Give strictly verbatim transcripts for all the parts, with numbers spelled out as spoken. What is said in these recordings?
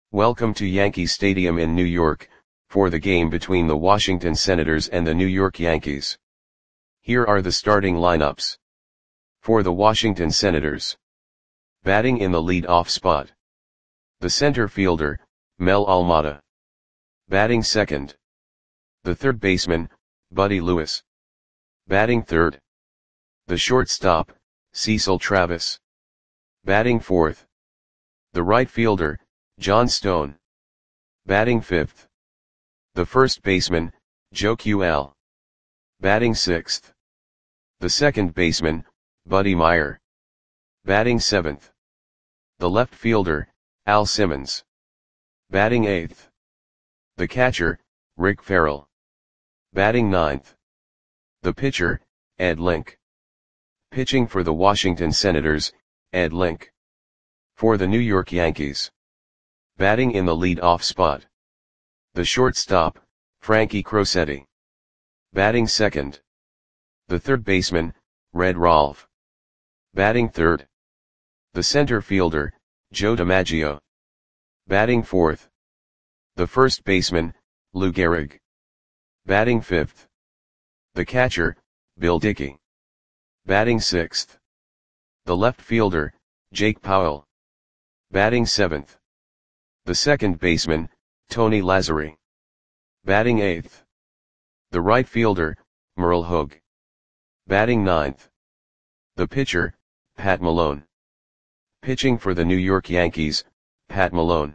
Welcome to Yankee Stadium in New York, for the game between the Washington Senators and the New York Yankees. Here are the starting lineups. For the Washington Senators. Batting in the lead-off spot. The center fielder, Mel Almada. Batting second. The third baseman, Buddy Lewis. Batting third. The shortstop, Cecil Travis. Batting fourth. The right fielder, John Stone. Batting fifth. The first baseman, Joe Q L. Batting sixth. The second baseman, Buddy Meyer. Batting seventh. The left fielder, Al Simmons. Batting eighth. The catcher, Rick Farrell. Batting ninth. The pitcher, Ed Link. Pitching for the Washington Senators, Ed Link. For the New York Yankees. Batting in the lead-off spot. The shortstop, Frankie Crosetti. Batting second. The third baseman, Red Rolfe. Batting third. The center fielder, Joe DiMaggio. Batting fourth. The first baseman, Lou Gehrig. Batting fifth. The catcher, Bill Dickey. Batting sixth. The left fielder, Jake Powell. Batting seventh. The second baseman, Tony Lazzeri. Batting eighth. The right fielder, Merle Hogue. Batting ninth. The pitcher, Pat Malone. Pitching for the New York Yankees, Pat Malone.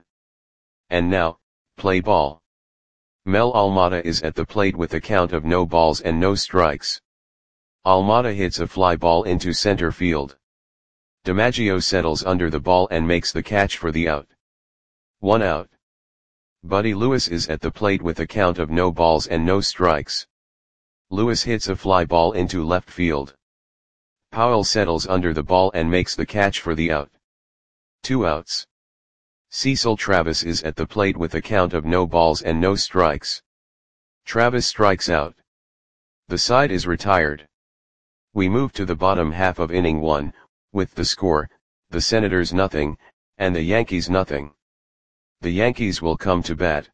And now, play ball. Mel Almada is at the plate with a count of no balls and no strikes. Almada hits a fly ball into center field. DiMaggio settles under the ball and makes the catch for the out. One out. Buddy Lewis is at the plate with a count of no balls and no strikes. Lewis hits a fly ball into left field. Powell settles under the ball and makes the catch for the out. Two outs. Cecil Travis is at the plate with a count of no balls and no strikes. Travis strikes out. The side is retired. We move to the bottom half of inning one, with the score, the Senators nothing, and the Yankees nothing. The Yankees will come to bat.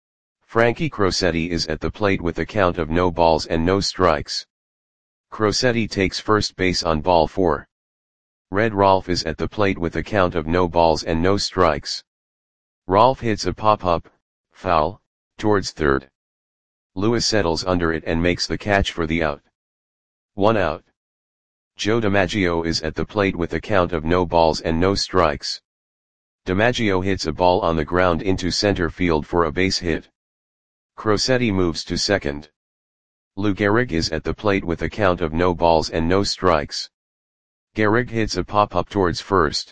Frankie Crosetti is at the plate with a count of no balls and no strikes. Crosetti takes first base on ball four. Red Rolfe is at the plate with a count of no balls and no strikes. Rolfe hits a pop-up, foul, towards third. Lewis settles under it and makes the catch for the out. One out. Joe DiMaggio is at the plate with a count of no balls and no strikes. DiMaggio hits a ball on the ground into center field for a base hit. Crosetti moves to second. Lou Gehrig is at the plate with a count of no balls and no strikes. Gehrig hits a pop-up towards first.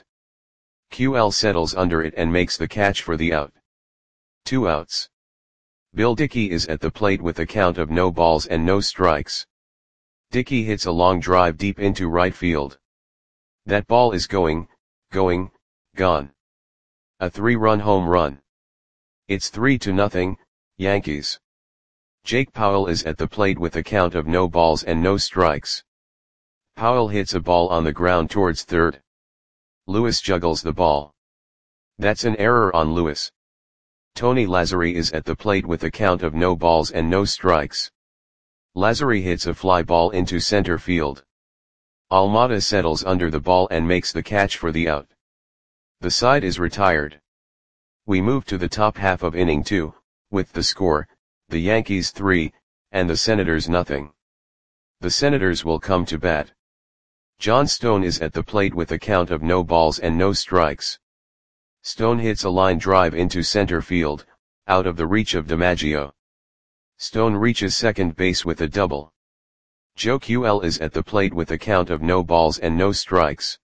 Q L settles under it and makes the catch for the out. Two outs. Bill Dickey is at the plate with a count of no balls and no strikes. Dickey hits a long drive deep into right field. That ball is going, going, gone. A three-run home run. It's three to nothing, Yankees. Jake Powell is at the plate with a count of no balls and no strikes. Powell hits a ball on the ground towards third. Lewis juggles the ball. That's an error on Lewis. Tony Lazzeri is at the plate with a count of no balls and no strikes. Lazzeri hits a fly ball into center field. Almada settles under the ball and makes the catch for the out. The side is retired. We move to the top half of inning two, with the score, the Yankees three, and the Senators nothing. The Senators will come to bat. John Stone is at the plate with a count of no balls and no strikes. Stone hits a line drive into center field, out of the reach of DiMaggio. Stone reaches second base with a double. Joe Q L is at the plate with a count of no balls and no strikes.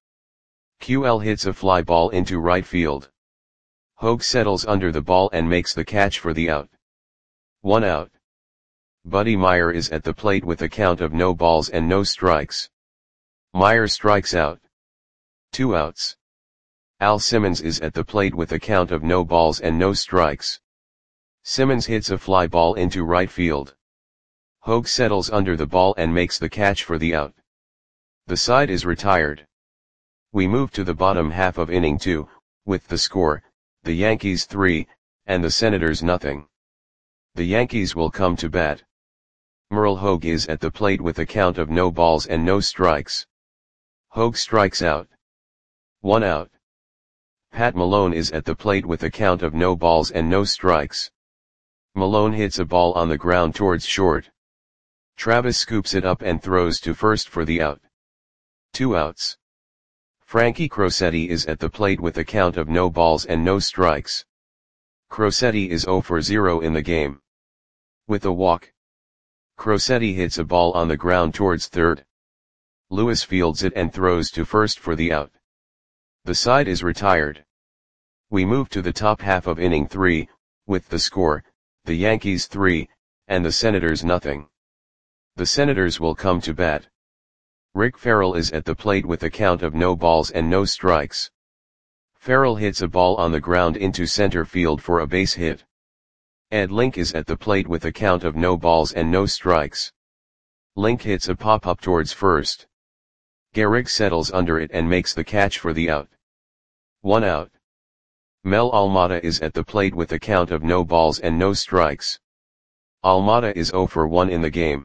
Q L hits a fly ball into right field. Hogue settles under the ball and makes the catch for the out. One out. Buddy Meyer is at the plate with a count of no balls and no strikes. Meyer strikes out. Two outs. Al Simmons is at the plate with a count of no balls and no strikes. Simmons hits a fly ball into right field. Hogue settles under the ball and makes the catch for the out. The side is retired. We move to the bottom half of inning two, with the score, the Yankees three, and the Senators nothing. The Yankees will come to bat. Merle Hogue is at the plate with a count of no balls and no strikes. Hogue strikes out. One out. Pat Malone is at the plate with a count of no balls and no strikes. Malone hits a ball on the ground towards short. Travis scoops it up and throws to first for the out. Two outs. Frankie Crosetti is at the plate with a count of no balls and no strikes. Crosetti is zero for zero in the game. With a walk, Crosetti hits a ball on the ground towards third. Lewis fields it and throws to first for the out. The side is retired. We move to the top half of inning three, with the score, the Yankees three, and the Senators nothing. The Senators will come to bat. Rick Farrell is at the plate with a count of no balls and no strikes. Farrell hits a ball on the ground into center field for a base hit. Ed Link is at the plate with a count of no balls and no strikes. Link hits a pop-up towards first. Gehrig settles under it and makes the catch for the out. One out. Mel Almada is at the plate with a count of no balls and no strikes. Almada is zero for one in the game.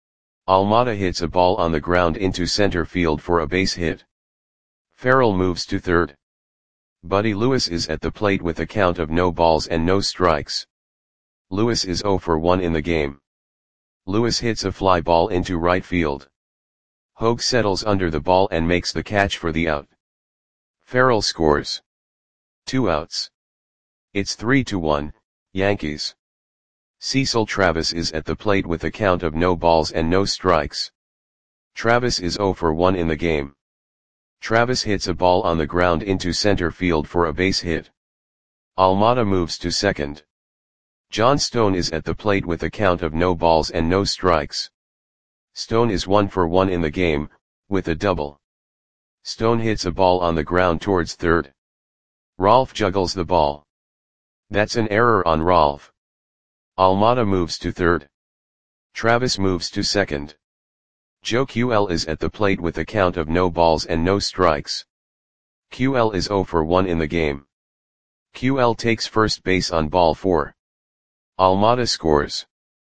Almada hits a ball on the ground into center field for a base hit. Farrell moves to third. Buddy Lewis is at the plate with a count of no balls and no strikes. Lewis is zero for one in the game. Lewis hits a fly ball into right field. Hogue settles under the ball and makes the catch for the out. Farrell scores. Two outs. It's three to one, Yankees. Cecil Travis is at the plate with a count of no balls and no strikes. Travis is zero for one in the game. Travis hits a ball on the ground into center field for a base hit. Almada moves to second. John Stone is at the plate with a count of no balls and no strikes. Stone is one for one in the game, with a double. Stone hits a ball on the ground towards third. Rolfe juggles the ball. That's an error on Rolfe. Almada moves to third. Travis moves to second. Joe Q L is at the plate with a count of no balls and no strikes. Q L is zero for one in the game. Q L takes first base on ball four. Almada scores.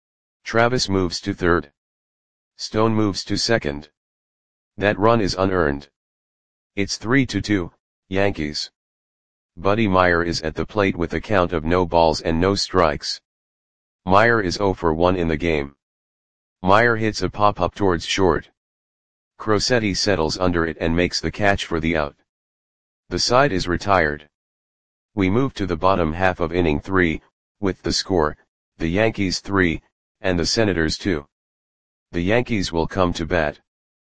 Travis moves to third. Stone moves to second. That run is unearned. It's three to two, Yankees. Buddy Meyer is at the plate with a count of no balls and no strikes. Meyer is zero for one in the game. Meyer hits a pop-up towards short. Crosetti settles under it and makes the catch for the out. The side is retired. We move to the bottom half of inning three, with the score, the Yankees three, and the Senators two. The Yankees will come to bat.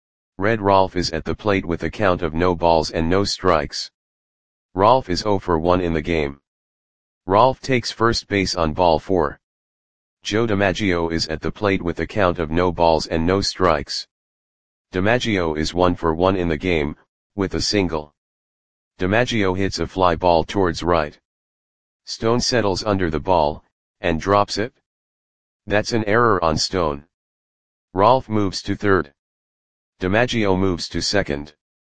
Red Rolfe is at the plate with a count of no balls and no strikes. Rolfe is zero for one in the game. Rolfe takes first base on ball four. Joe DiMaggio is at the plate with a count of no balls and no strikes. DiMaggio is one for one in the game, with a single. DiMaggio hits a fly ball towards right. Stone settles under the ball, and drops it. That's an error on Stone. Rolfe moves to third. DiMaggio moves to second.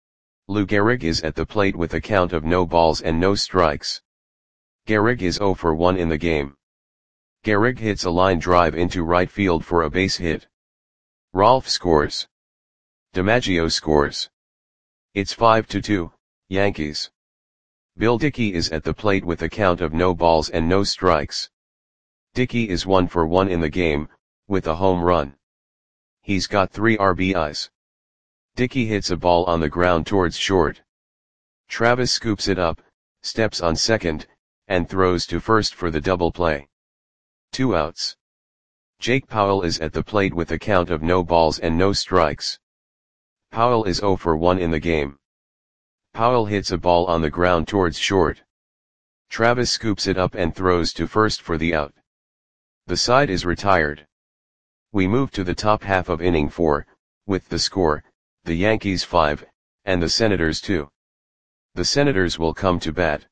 Lou Gehrig is at the plate with a count of no balls and no strikes. Gehrig is zero for one in the game. Gehrig hits a line drive into right field for a base hit. Rolfe scores. DiMaggio scores. It's five to two, Yankees. Bill Dickey is at the plate with a count of no balls and no strikes. Dickey is one for one in the game, with a home run. He's got three R B Is. Dickey hits a ball on the ground towards short. Travis scoops it up, steps on second, and throws to first for the double play. Two outs. Jake Powell is at the plate with a count of no balls and no strikes. Powell is zero for one in the game. Powell hits a ball on the ground towards short. Travis scoops it up and throws to first for the out. The side is retired. We move to the top half of inning four, with the score, the Yankees five, and the Senators two. The Senators will come to bat.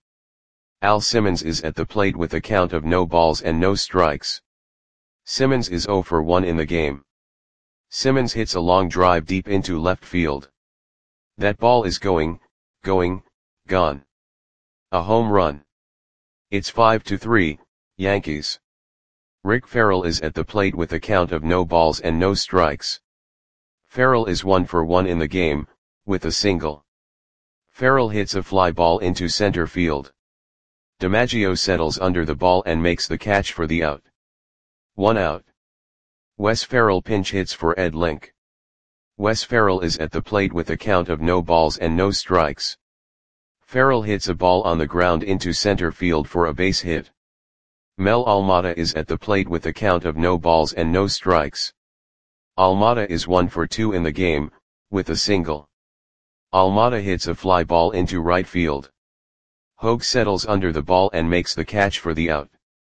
Al Simmons is at the plate with a count of no balls and no strikes. Simmons is zero for one in the game. Simmons hits a long drive deep into left field. That ball is going, going, gone. A home run. It's five to three, Yankees. Rick Farrell is at the plate with a count of no balls and no strikes. Farrell is one for one in the game, with a single. Farrell hits a fly ball into center field. DiMaggio settles under the ball and makes the catch for the out. One out. Wes Farrell pinch hits for Ed Link. Wes Farrell is at the plate with a count of no balls and no strikes. Farrell hits a ball on the ground into center field for a base hit. Mel Almada is at the plate with a count of no balls and no strikes. Almada is one for two in the game, with a single. Almada hits a fly ball into right field. Hogue settles under the ball and makes the catch for the out.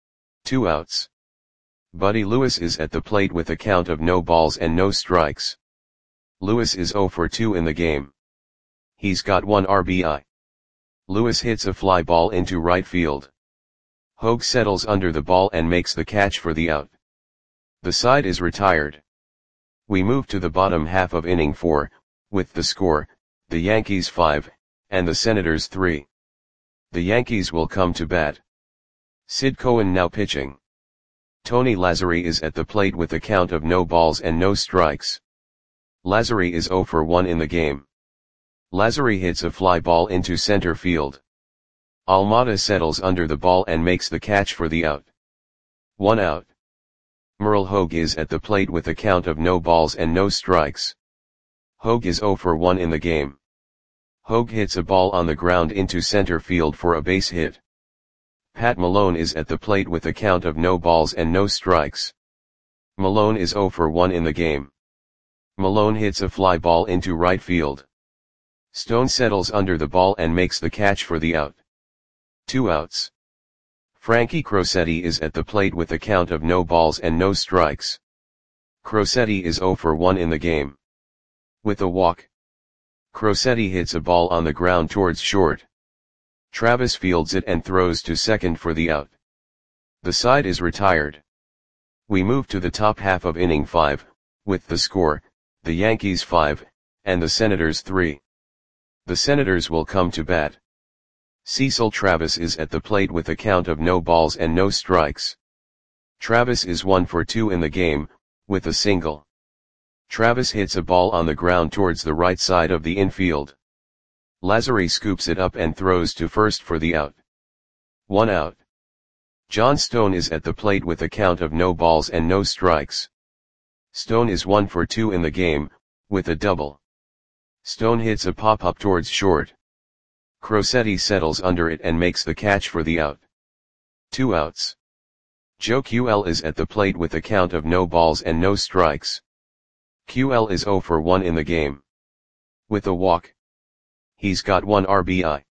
Two outs. Buddy Lewis is at the plate with a count of no balls and no strikes. Lewis is zero for two in the game. He's got one R B I. Lewis hits a fly ball into right field. Hogue settles under the ball and makes the catch for the out. The side is retired. We move to the bottom half of inning four, with the score, the Yankees five, and the Senators three. The Yankees will come to bat. Sid Cohen now pitching. Tony Lazzeri is at the plate with a count of no balls and no strikes. Lazzeri is zero for one in the game. Lazzeri hits a fly ball into center field. Almada settles under the ball and makes the catch for the out. One out. Merle Hogue is at the plate with a count of no balls and no strikes. Hogue is zero for one in the game. Hogue hits a ball on the ground into center field for a base hit. Pat Malone is at the plate with a count of no balls and no strikes. Malone is zero for one in the game. Malone hits a fly ball into right field. Stone settles under the ball and makes the catch for the out. Two outs. Frankie Crosetti is at the plate with a count of no balls and no strikes. Crosetti is zero for one in the game. With a walk. Crosetti hits a ball on the ground towards short. Travis fields it and throws to second for the out. The side is retired. We move to the top half of inning five, with the score, the Yankees five, and the Senators three. The Senators will come to bat. Cecil Travis is at the plate with a count of no balls and no strikes. Travis is one for two in the game, with a single. Travis hits a ball on the ground towards the right side of the infield. Lazzeri scoops it up and throws to first for the out. One out. John Stone is at the plate with a count of no balls and no strikes. Stone is one for two in the game, with a double. Stone hits a pop-up towards short. Crosetti settles under it and makes the catch for the out. Two outs. Joe Q L is at the plate with a count of no balls and no strikes. Q L is zero for one in the game. With a walk. He's got one R B I.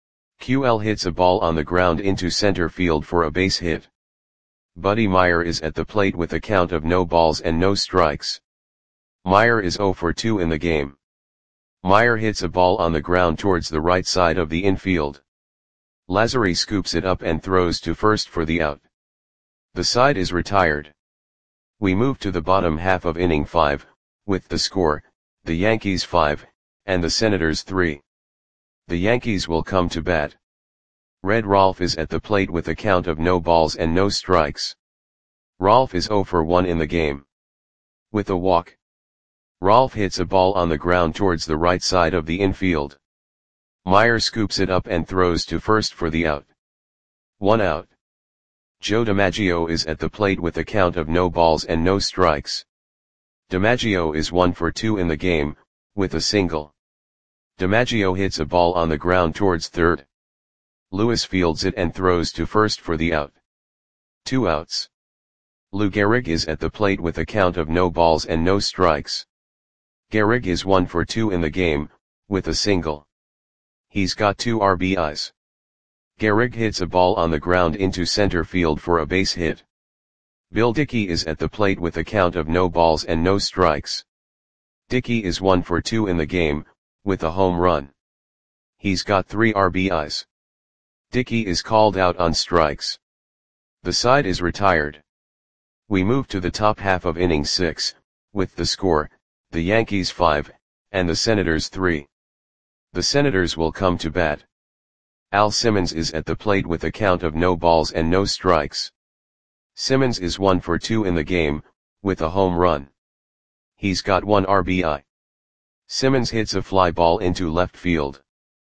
Q L hits a ball on the ground into center field for a base hit. Buddy Meyer is at the plate with a count of no balls and no strikes. Meyer is zero for two in the game. Meyer hits a ball on the ground towards the right side of the infield. Lazzeri scoops it up and throws to first for the out. The side is retired. We move to the bottom half of inning five, with the score, the Yankees five, and the Senators three. The Yankees will come to bat. Red Rolfe is at the plate with a count of no balls and no strikes. Rolfe is zero for one in the game. With a walk. Rolfe hits a ball on the ground towards the right side of the infield. Meyer scoops it up and throws to first for the out. One out. Joe DiMaggio is at the plate with a count of no balls and no strikes. DiMaggio is one for two in the game, with a single. DiMaggio hits a ball on the ground towards third. Lewis fields it and throws to first for the out. Two outs. Lou Gehrig is at the plate with a count of no balls and no strikes. Gehrig is one for two in the game, with a single. He's got two R B Is. Gehrig hits a ball on the ground into center field for a base hit. Bill Dickey is at the plate with a count of no balls and no strikes. Dickey is one for two in the game, with a home run. He's got three R B Is. Dickey is called out on strikes. The side is retired. We move to the top half of inning six, with the score, the Yankees five, and the Senators three. The Senators will come to bat. Al Simmons is at the plate with a count of no balls and no strikes. Simmons is one for two in the game, with a home run. He's got one R B I. Simmons hits a fly ball into left field.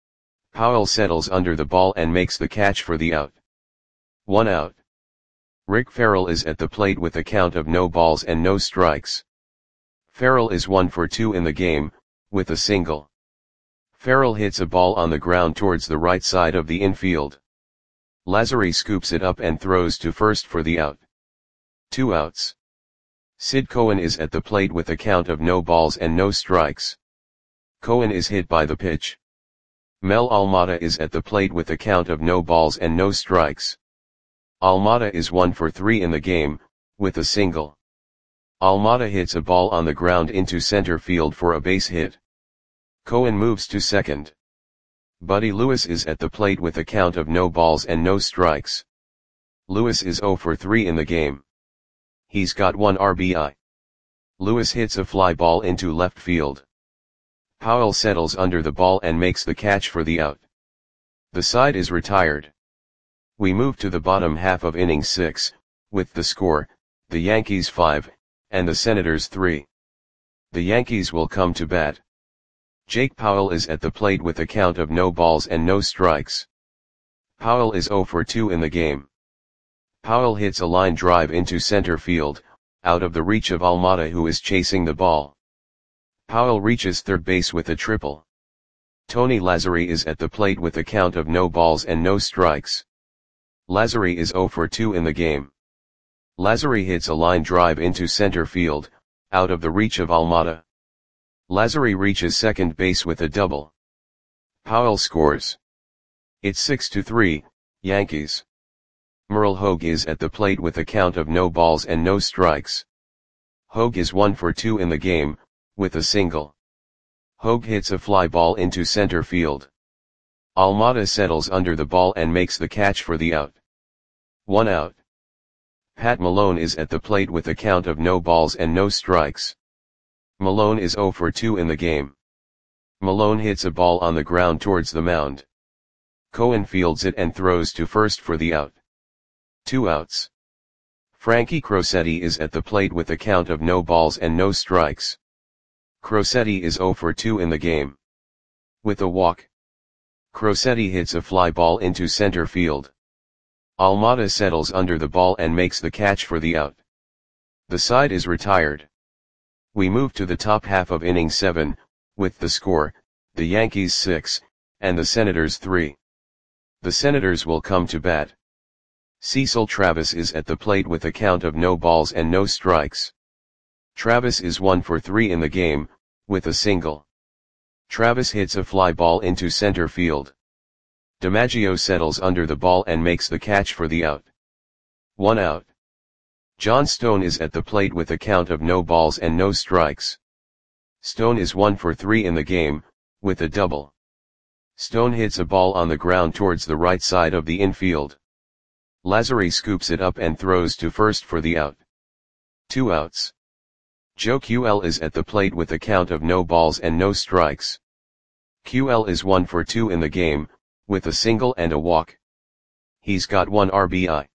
Powell settles under the ball and makes the catch for the out. One out. Rick Farrell is at the plate with a count of no balls and no strikes. Farrell is one for two in the game, with a single. Farrell hits a ball on the ground towards the right side of the infield. Lazary scoops it up and throws to first for the out. Two outs. Sid Cohen is at the plate with a count of no balls and no strikes. Cohen is hit by the pitch. Mel Almada is at the plate with a count of no balls and no strikes. Almada is one for three in the game, with a single. Almada hits a ball on the ground into center field for a base hit. Cohen moves to second. Buddy Lewis is at the plate with a count of no balls and no strikes. Lewis is zero for three in the game. He's got one R B I. Lewis hits a fly ball into left field. Powell settles under the ball and makes the catch for the out. The side is retired. We move to the bottom half of inning six, with the score, the Yankees five, and the Senators three. The Yankees will come to bat. Jake Powell is at the plate with a count of no balls and no strikes. Powell is zero for two in the game. Powell hits a line drive into center field, out of the reach of Almada, who is chasing the ball. Powell reaches third base with a triple. Tony Lazary is at the plate with a count of no balls and no strikes. Lazary is zero for two in the game. Lazary hits a line drive into center field, out of the reach of Almada. Lazary reaches second base with a double. Powell scores. It's six to three, Yankees. Merle Hogue is at the plate with a count of no balls and no strikes. Hogue is one for two in the game, with a single. Hogue hits a fly ball into center field. Almada settles under the ball and makes the catch for the out. One out. Pat Malone is at the plate with a count of no balls and no strikes. Malone is zero for two in the game. Malone hits a ball on the ground towards the mound. Cohen fields it and throws to first for the out. Two outs. Frankie Crosetti is at the plate with a count of no balls and no strikes. Crosetti is zero for two in the game. With a walk. Crosetti hits a fly ball into center field. Almada settles under the ball and makes the catch for the out. The side is retired. We move to the top half of inning seven, with the score, the Yankees six, and the Senators three. The Senators will come to bat. Cecil Travis is at the plate with a count of no balls and no strikes. Travis is one for three in the game, with a single. Travis hits a fly ball into center field. DiMaggio settles under the ball and makes the catch for the out. One out. John Stone is at the plate with a count of no balls and no strikes. Stone is one for three in the game, with a double. Stone hits a ball on the ground towards the right side of the infield. Lazary scoops it up and throws to first for the out. Two outs. Joe Q L is at the plate with a count of no balls and no strikes. Q L is one for two in the game, with a single and a walk. He's got one R B I.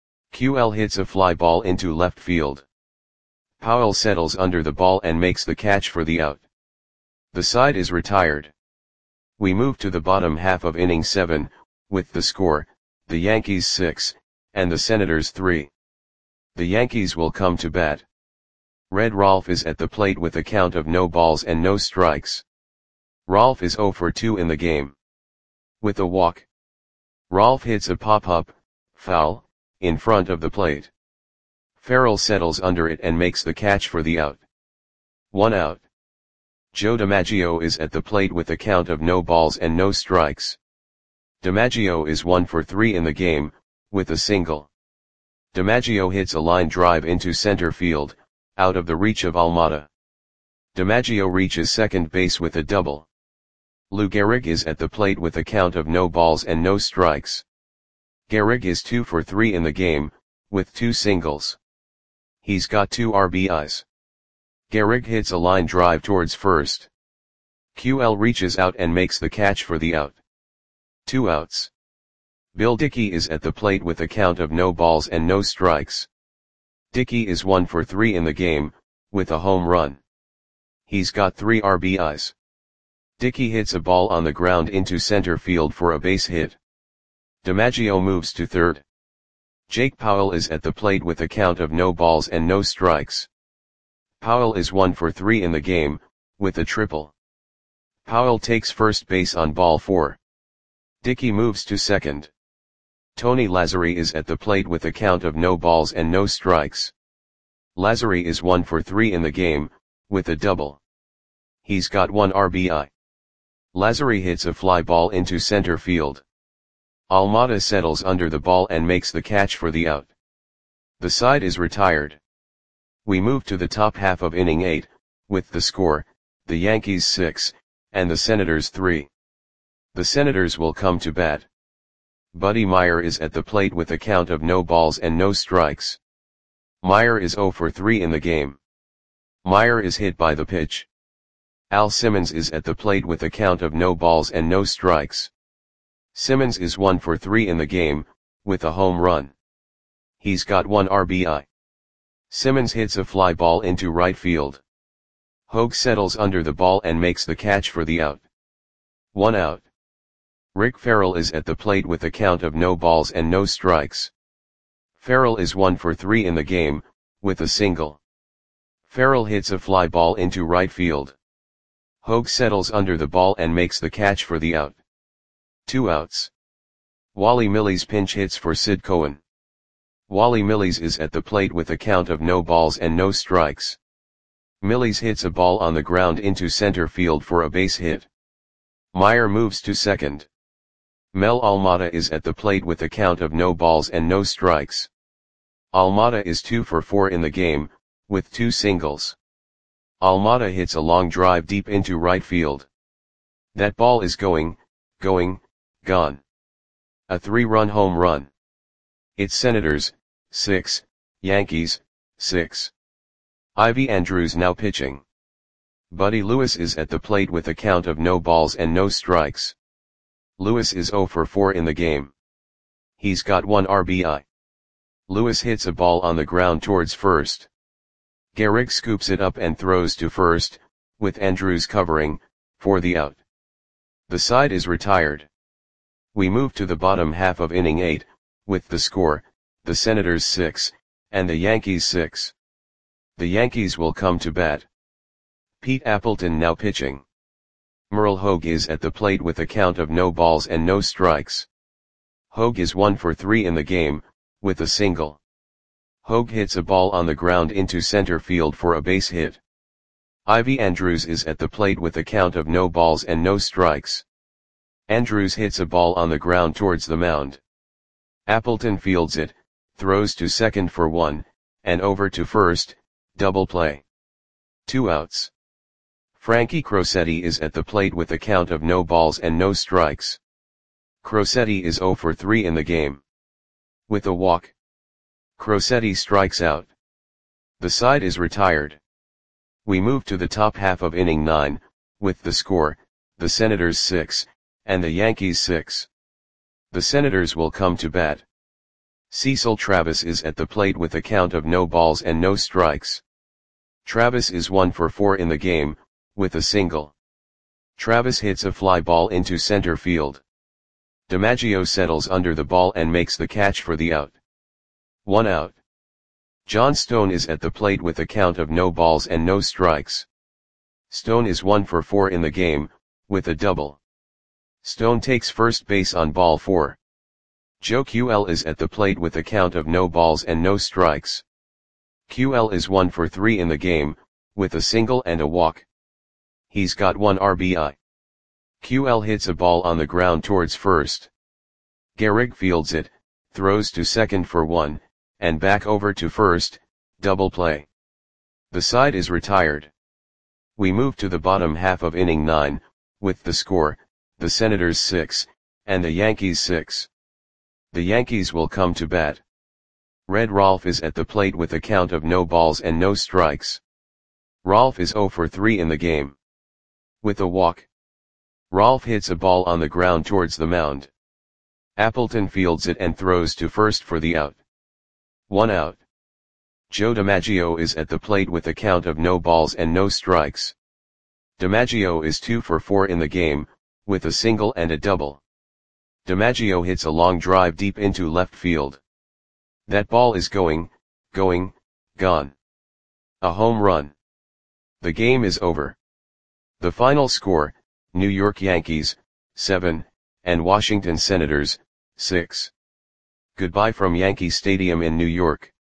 Q L hits a fly ball into left field. Powell settles under the ball and makes the catch for the out. The side is retired. We move to the bottom half of inning seven, with the score, the Yankees six, and the Senators three. The Yankees will come to bat. Red Rolfe is at the plate with a count of no balls and no strikes. Rolfe is zero for two in the game. With a walk. Rolfe hits a pop-up, foul, in front of the plate. Farrell settles under it and makes the catch for the out. One out. Joe DiMaggio is at the plate with a count of no balls and no strikes. DiMaggio is one for three in the game, with a single. DiMaggio hits a line drive into center field, out of the reach of Almada. DiMaggio reaches second base with a double. Lou Gehrig is at the plate with a count of no balls and no strikes. Gehrig is two for three in the game, with two singles. He's got two R B Is. Gehrig hits a line drive towards first. Q L reaches out and makes the catch for the out. Two outs. Bill Dickey is at the plate with a count of no balls and no strikes. Dickey is one for three in the game, with a home run. He's got three R B Is. Dickey hits a ball on the ground into center field for a base hit. DiMaggio moves to third. Jake Powell is at the plate with a count of no balls and no strikes. Powell is one for three in the game, with a triple. Powell takes first base on ball four. Dickey moves to second. Tony Lazzeri is at the plate with a count of no balls and no strikes. Lazzeri is one for three in the game, with a double. He's got one R B I. Lazzeri hits a fly ball into center field. Almada settles under the ball and makes the catch for the out. The side is retired. We move to the top half of inning eight, with the score, the Yankees six, and the Senators three. The Senators will come to bat. Buddy Meyer is at the plate with a count of no balls and no strikes. Meyer is zero for three in the game. Meyer is hit by the pitch. Al Simmons is at the plate with a count of no balls and no strikes. Simmons is one for three in the game, with a home run. He's got one R B I. Simmons hits a fly ball into right field. Hogue settles under the ball and makes the catch for the out. One out. Rick Farrell is at the plate with a count of no balls and no strikes. Farrell is one for three in the game, with a single. Farrell hits a fly ball into right field. Hogue settles under the ball and makes the catch for the out. Two outs. Wally Milles pinch hits for Sid Cohen. Wally Milles is at the plate with a count of no balls and no strikes. Milles hits a ball on the ground into center field for a base hit. Meyer moves to second. Mel Almada is at the plate with a count of no balls and no strikes. Almada is two for four in the game, with two singles. Almada hits a long drive deep into right field. That ball is going, going, gone. A three-run home run. It's Senators, six, Yankees, six. Ivy Andrews now pitching. Buddy Lewis is at the plate with a count of no balls and no strikes. Lewis is zero for four in the game. He's got one R B I. Lewis hits a ball on the ground towards first. Gehrig scoops it up and throws to first, with Andrews covering, for the out. The side is retired. We move to the bottom half of inning eight, with the score, the Senators six, and the Yankees six. The Yankees will come to bat. Pete Appleton now pitching. Merle Hogue is at the plate with a count of no balls and no strikes. Hogue is one for three in the game, with a single. Hogue hits a ball on the ground into center field for a base hit. Ivy Andrews is at the plate with a count of no balls and no strikes. Andrews hits a ball on the ground towards the mound. Appleton fields it, throws to second for one, and over to first, double play. Two outs. Frankie Crosetti is at the plate with a count of no balls and no strikes. Crosetti is zero for three in the game. With a walk. Crosetti strikes out. The side is retired. We move to the top half of inning nine, with the score, the Senators six, and the Yankees six. The Senators will come to bat. Cecil Travis is at the plate with a count of no balls and no strikes. Travis is one for four in the game, with a single. Travis hits a fly ball into center field. DiMaggio settles under the ball and makes the catch for the out. One out. John Stone is at the plate with a count of no balls and no strikes. Stone is one for four in the game, with a double. Stone takes first base on ball four. Joe Q L is at the plate with a count of no balls and no strikes. Q L is one for three in the game, with a single and a walk. He's got one R B I. Q L hits a ball on the ground towards first. Gehrig fields it, throws to second for one, and back over to first, double play. The side is retired. We move to the bottom half of inning nine, with the score, the Senators six, and the Yankees six. The Yankees will come to bat. Red Rolfe is at the plate with a count of no balls and no strikes. Rolfe is zero for three in the game. With a walk. Rolfe hits a ball on the ground towards the mound. Appleton fields it and throws to first for the out. One out. Joe DiMaggio is at the plate with a count of no balls and no strikes. DiMaggio is two for four in the game, with a single and a double. DiMaggio hits a long drive deep into left field. That ball is going, going, gone. A home run. The game is over. The final score, New York Yankees, seven, and Washington Senators, six. Goodbye from Yankee Stadium in New York.